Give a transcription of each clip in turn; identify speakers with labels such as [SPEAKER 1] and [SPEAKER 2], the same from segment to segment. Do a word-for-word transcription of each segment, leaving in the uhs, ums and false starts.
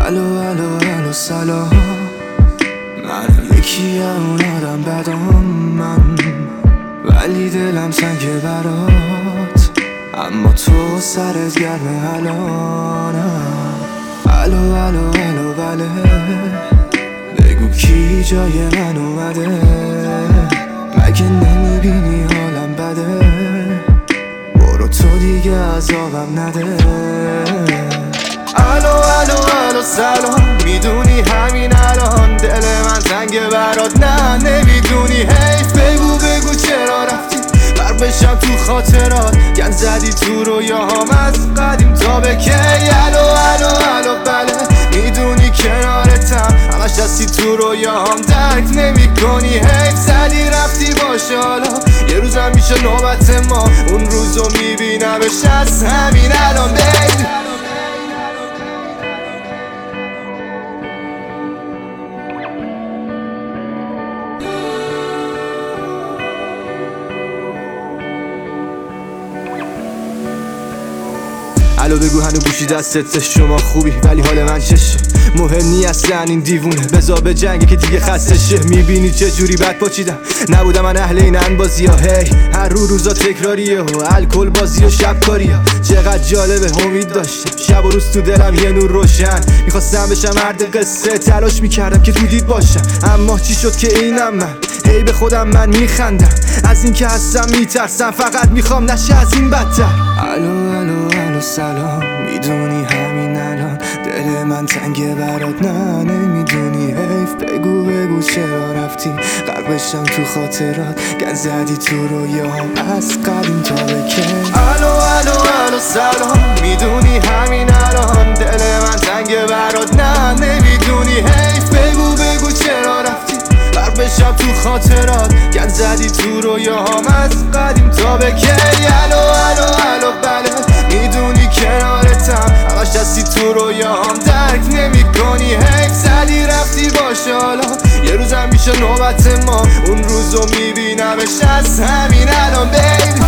[SPEAKER 1] الو الو الو سلام، من یکی اون آدم بدم من، ولی دلم سنگ برات، اما تو سرت گرمه الانم. الو الو الو بله، بگو کی جای من اومده، مگه نمیبینی حالم بده، برو تو دیگه عذابم نده. الو الو الو سلام، میدونی همین الان دل من تنگه برات، نه نمیدونی حیف، بگو بگو چرا رفتی بر بشم تو خاطرات، گن زدی تو رویاهام از قدیم تا به کی. الو الو الو بله، میدونی کنارتم همش هستی تو رویاهام، درک نمی کنی حیف، زدی رفتی باشه حالا یه روزم میشه نوبت ما، اون روزو میبینمش از همین الان بیبی. الو بگو هنو گوشی دستت، شما خوبی ولی حال من چشه، مهم نی اصلا این دیوونه، بزا به جنگه که دیگه خستشه. میبینی چه جوری بد پاچیدم، نبودم من اهل این انبازی ها، هی هر رو روزا تکراریه و الکل بازی و شب کاریه. چقدر جالبه امید داشتم شب و روز تو دلم یه نور روشن، میخواستم بشم مرد قصه، تلاش میکردم که تو دید باشم، اما چی شد که اینم من، هی به خودم من میخندم، از این که هستم میترسم، فقط میخوام نشه از این بدتر. الو الو الو سلام، میدونی همین الان دل من تنگه برات، نه نمیدونی حیف، بگو بگو چرا رفتی غرق بشم تو خاطرات، گن زدی تو رویاهام از قدیم تا به کی. الو الو الو سلام، میدونی همین الان دل من تنگه برات، نه نمیدونی حیف، بگو بگو چرا رفتی غرق بشم تو خاطرات، گن زدی تو رویاهام از قدیم تا به کی. الو الو الو بله، میدونی کنارتم همش هستی تو رویاهام، درک نمی کنی حیف، زدی رفتی باشه حالا یه روزم میشه نوبت ما، اون روزو میبینمش از همین الان بیبی.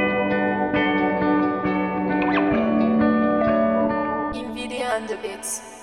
[SPEAKER 2] Nvidia and the Beats.